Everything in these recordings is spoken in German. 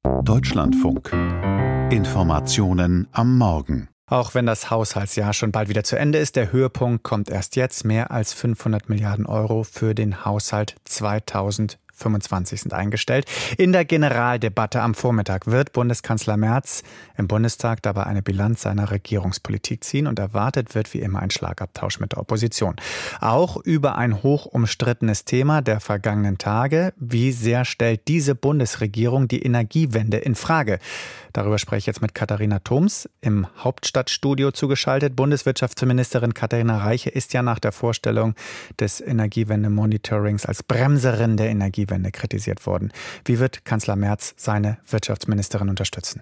Deutschlandfunk. Informationen am Morgen. Auch wenn das Haushaltsjahr schon bald wieder zu Ende ist, der Höhepunkt kommt erst jetzt. Mehr als 500 Milliarden Euro für den Haushalt 2025 sind eingestellt. In der Generaldebatte am Vormittag wird Bundeskanzler Merz im Bundestag dabei eine Bilanz seiner Regierungspolitik ziehen und erwartet wird wie immer ein Schlagabtausch mit der Opposition. Auch über ein hoch umstrittenes Thema der vergangenen Tage. Wie sehr stellt diese Bundesregierung die Energiewende in Frage? Darüber spreche ich jetzt mit Katharina Thoms, im Hauptstadtstudio zugeschaltet. Bundeswirtschaftsministerin Katharina Reiche ist ja nach der Vorstellung des Energiewende-Monitorings als Bremserin der Energiewende kritisiert worden. Wie wird Kanzler Merz seine Wirtschaftsministerin unterstützen?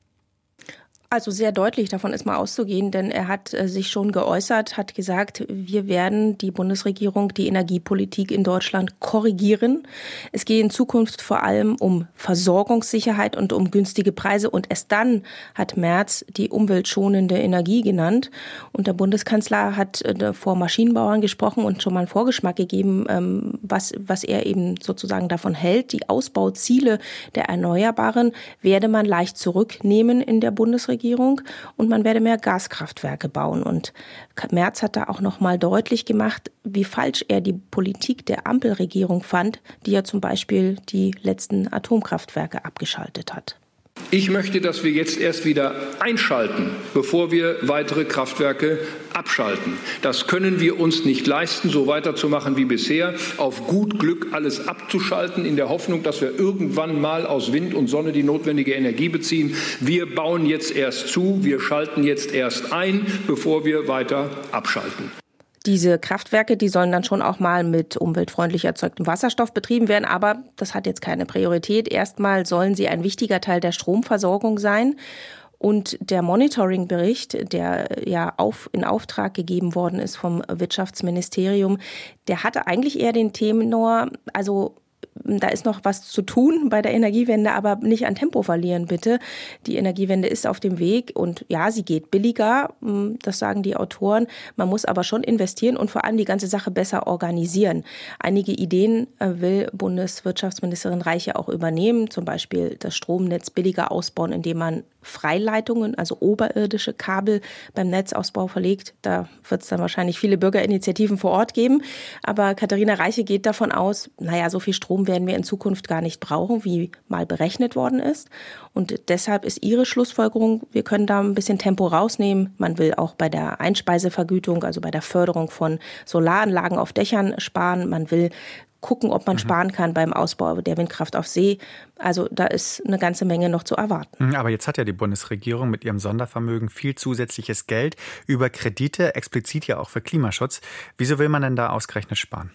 Also sehr deutlich, davon ist mal auszugehen, denn er hat sich schon geäußert, hat gesagt, wir werden die Bundesregierung, die Energiepolitik in Deutschland korrigieren. Es geht in Zukunft vor allem um Versorgungssicherheit und um günstige Preise. Und erst dann hat Merz die umweltschonende Energie genannt. Und der Bundeskanzler hat vor Maschinenbauern gesprochen und schon mal einen Vorgeschmack gegeben, was er eben sozusagen davon hält. Die Ausbauziele der Erneuerbaren werde man leicht zurücknehmen in der Bundesregierung. Und man werde mehr Gaskraftwerke bauen. Und Merz hat da auch noch mal deutlich gemacht, wie falsch er die Politik der Ampelregierung fand, die ja zum Beispiel die letzten Atomkraftwerke abgeschaltet hat. Ich möchte, dass wir jetzt erst wieder einschalten, bevor wir weitere Kraftwerke abschalten. Das können wir uns nicht leisten, so weiterzumachen wie bisher, auf gut Glück alles abzuschalten, in der Hoffnung, dass wir irgendwann mal aus Wind und Sonne die notwendige Energie beziehen. Wir bauen jetzt erst zu, wir schalten jetzt erst ein, bevor wir weiter abschalten. Diese Kraftwerke, die sollen dann schon auch mal mit umweltfreundlich erzeugtem Wasserstoff betrieben werden, aber das hat jetzt keine Priorität. Erstmal sollen sie ein wichtiger Teil der Stromversorgung sein. Und der Monitoring-Bericht, der ja in Auftrag gegeben worden ist vom Wirtschaftsministerium, der hatte eigentlich eher den Tenor, also da ist noch was zu tun bei der Energiewende, aber nicht an Tempo verlieren, bitte. Die Energiewende ist auf dem Weg und ja, sie geht billiger, das sagen die Autoren. Man muss aber schon investieren und vor allem die ganze Sache besser organisieren. Einige Ideen will Bundeswirtschaftsministerin Reiche auch übernehmen, zum Beispiel das Stromnetz billiger ausbauen, indem man Freileitungen, also oberirdische Kabel beim Netzausbau verlegt. Da wird es dann wahrscheinlich viele Bürgerinitiativen vor Ort geben. Aber Katharina Reiche geht davon aus, so viel Strom werden wir in Zukunft gar nicht brauchen, wie mal berechnet worden ist. Und deshalb ist ihre Schlussfolgerung, wir können da ein bisschen Tempo rausnehmen. Man will auch bei der Einspeisevergütung, also bei der Förderung von Solaranlagen auf Dächern sparen. Man will gucken, ob man sparen kann beim Ausbau der Windkraft auf See. Also da ist eine ganze Menge noch zu erwarten. Aber jetzt hat ja die Bundesregierung mit ihrem Sondervermögen viel zusätzliches Geld über Kredite, explizit ja auch für Klimaschutz. Wieso will man denn da ausgerechnet sparen?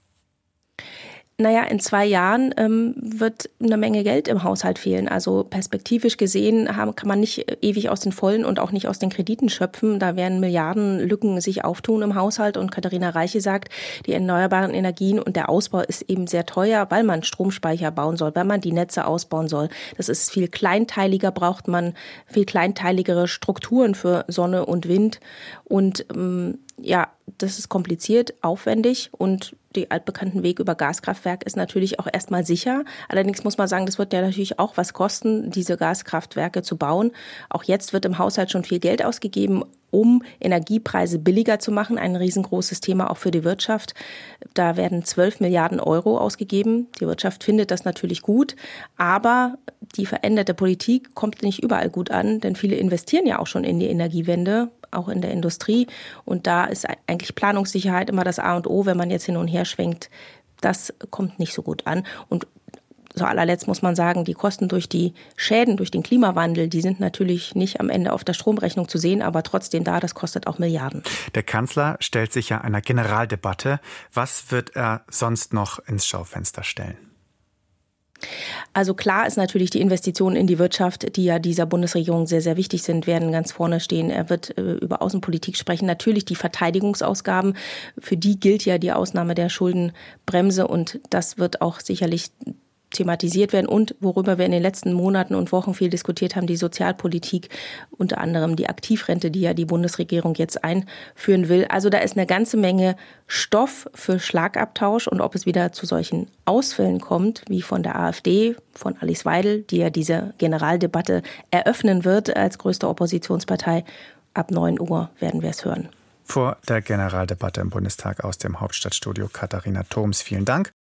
In 2 Jahren wird eine Menge Geld im Haushalt fehlen. Also perspektivisch gesehen kann man nicht ewig aus den Vollen und auch nicht aus den Krediten schöpfen. Da werden Milliardenlücken sich auftun im Haushalt. Und Katharina Reiche sagt, die erneuerbaren Energien und der Ausbau ist eben sehr teuer, weil man Stromspeicher bauen soll, weil man die Netze ausbauen soll. Das ist viel kleinteiliger, braucht man viel kleinteiligere Strukturen für Sonne und Wind. Und das ist kompliziert, aufwendig und der altbekannten Weg über Gaskraftwerk ist natürlich auch erstmal sicher. Allerdings muss man sagen, das wird ja natürlich auch was kosten, diese Gaskraftwerke zu bauen. Auch jetzt wird im Haushalt schon viel Geld ausgegeben, um Energiepreise billiger zu machen. Ein riesengroßes Thema auch für die Wirtschaft. Da werden 12 Milliarden Euro ausgegeben. Die Wirtschaft findet das natürlich gut, aber die veränderte Politik kommt nicht überall gut an, denn viele investieren ja auch schon in die Energiewende, auch in der Industrie. Und da ist eigentlich Planungssicherheit immer das A und O, wenn man jetzt hin und her schwenkt. Das kommt nicht so gut an. Und zu allerletzt muss man sagen, die Kosten durch die Schäden, durch den Klimawandel, die sind natürlich nicht am Ende auf der Stromrechnung zu sehen, aber trotzdem das kostet auch Milliarden. Der Kanzler stellt sich ja einer Generaldebatte. Was wird er sonst noch ins Schaufenster stellen? Also klar ist natürlich, die Investitionen in die Wirtschaft, die ja dieser Bundesregierung sehr, sehr wichtig sind, werden ganz vorne stehen. Er wird über Außenpolitik sprechen. Natürlich die Verteidigungsausgaben, für die gilt ja die Ausnahme der Schuldenbremse und das wird auch sicherlich thematisiert werden und worüber wir in den letzten Monaten und Wochen viel diskutiert haben, die Sozialpolitik, unter anderem die Aktivrente, die ja die Bundesregierung jetzt einführen will. Also da ist eine ganze Menge Stoff für Schlagabtausch und ob es wieder zu solchen Ausfällen kommt, wie von der AfD, von Alice Weidel, die ja diese Generaldebatte eröffnen wird als größte Oppositionspartei. Ab 9 Uhr werden wir es hören. Vor der Generaldebatte im Bundestag aus dem Hauptstadtstudio Katharina Thoms. Vielen Dank.